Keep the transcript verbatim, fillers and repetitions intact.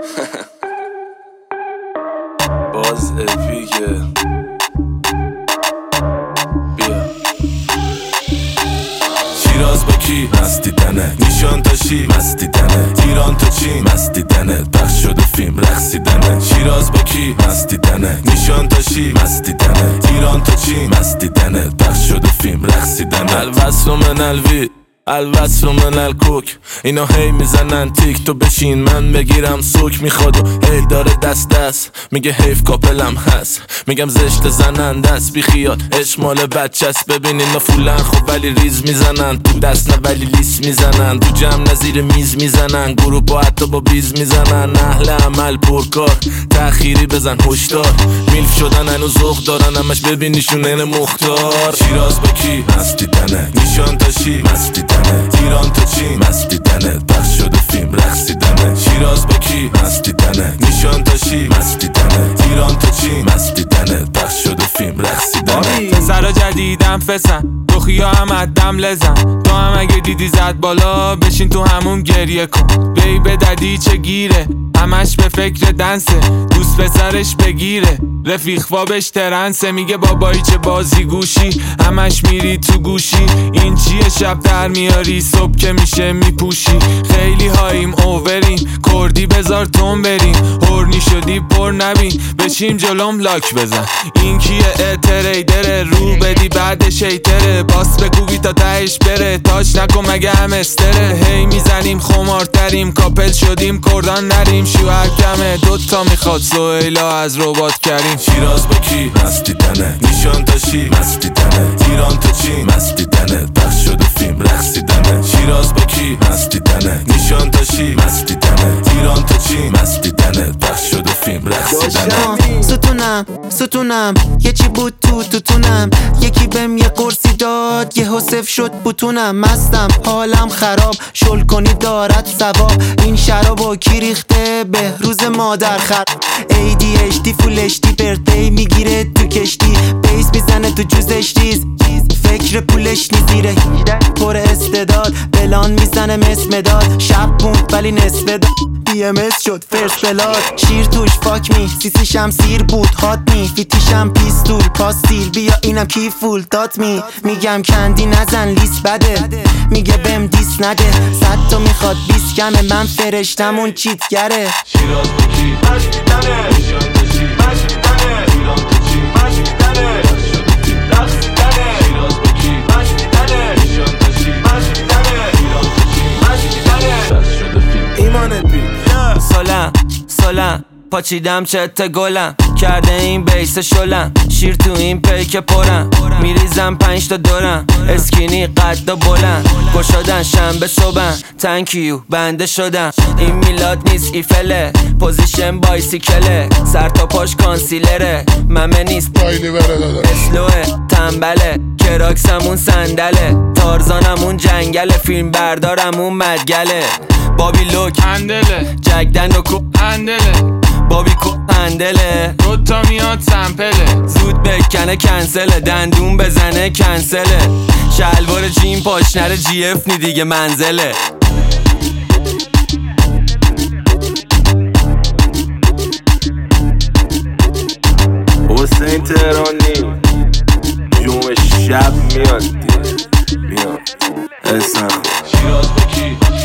باز اپیکه بیا شیراز با کی؟ مستی دنه نیشان تا شی مستی دنه ایران تا چین مستی دنه پخش شده فیلم رقصیدنه شیراز با کی؟ مستی دنه نیشان تا شی مستی دنه ایران تا چین مستی دنه پخش شده فیلم رقصیدنه الوصل من الوی الوصل من الکوک اینا هی میزنن تیک تو بشین من بگیرم سوک میخواد و هی داره دست دست میگه حیف کاپلم هست میگم زشت زنن دست بی خیال عشق مال بچه است ببین اینا فولن خب ولی ریز میزنن تو دست نه ولی لیس میزنن تو جمع نظیر میز میزنن گروه با حتی با بیز میزنن اهل عمل پرکار تأخیری بزن هشدار میلف شدن هنو ذوق دارن همش ببینیشون این مختار شیراز با کی؟ مستی دنه نیشان تا شی مستی دنه ایران تا چین مستی دنه پخش شده فیلم رقصیدنه شیراز با کی؟ مستی دنه نیشان تا شی مستی دنه ایران تا چین مستی دنه پخش شده فیلم رقصیدنه پسرا جدیدم فسن دخیا هم ادم لزن تو هم اگه دیدی زد بالا بشین تو همون گریه کن بی به ددی چه گیره همش به فکر دنسه دوست پسرش بگیره رفیق وابش ترنسه میگه بابایی چه بازی گوشی همش میری تو گوشی این چیه شب در میاری صبح که میشه میپوشی خیلی هاییم اووریم کردی بذار تون بریم هورنی شدی پر نبین بشیم جلوم لاک بزن این کیه اتریدره رو بدی بعد شیتره باس بکوبی تا تهش بره تاچ نکن مگه هم استره هی میزنیم خمارتریم کاپل شدیم کردان نریم شوهر کمه دوتا میخواد سویلا از ربات کریم شیراز با کی؟ مستی دنه نیشان تا شی مستی دنه ایران تا چین مستی دنه پخش شده فیلم رقصیدنه شیراز با کی؟ مستی دنه نیشان تا شی مستی دنه ایران تا چین مستی دنه پخش شده فیلم رقصیدنه ستونم ستونم یه چی بود تو توتونم یکی بهم یه قرصی داد یه حسف شد بوتونم مستم حالم خراب شل کنی دارد ثواب این شرابو کی ریخته به روز مادر خر ای دی اچ دی فول اچ دی برتی میگیره تو کشتی بیس میزنه تو جوزش ریز فکر پولش نیزیره پر استعداد بلان میزنه مس مداد شب موند ولی نصف داد بی ام اس شد فرست بلاد شیر توش فاک می سیسیشم سیر بود هات می فیتیشم پیستول پاستیل بیا اینم کی فول دات می میگم کندی نزن لیست بده میگه بهم دیس نده صد تا میخواد بیس کمه من فرشتم اون چیتگره شیراز با کی؟ مستی دنه نیشان تا شی مستی دنه ایران تا چین مستی دنه پخش شده فیلم رقصیدنه شیراز با کی؟ مستی دنه نیشان تا شی مستی دنه ایران تا چین مستی دنه پخش شده فیلم ایمانت بی سلام سلام پاچیدم چت گلم کرده این بیس شلم شیر تو این پیک پرم میریزم پنج تا دورم اسکینی قد و بلند گشادن شنبه صبحم تنکیو بنده شدم این میلاد نیست ایفله پوزیشن بایسیکله سر تا پاش کانسیلره ممه نیست اسلوه تنبله کراکسمون صندله تارزانمون جنگله فیلم بردارمون مدگله بابی لوک هندله جگدن و کو هندله بابی کو هندله دوتا میاد سمپله زود بکنه کنسله دندون بزنه کنسله شلوار جین پاش نره جی اف نی دیگه منزله حسین تهرانی جمعه شب میاد دیگه میاد اسن شیراز با کی؟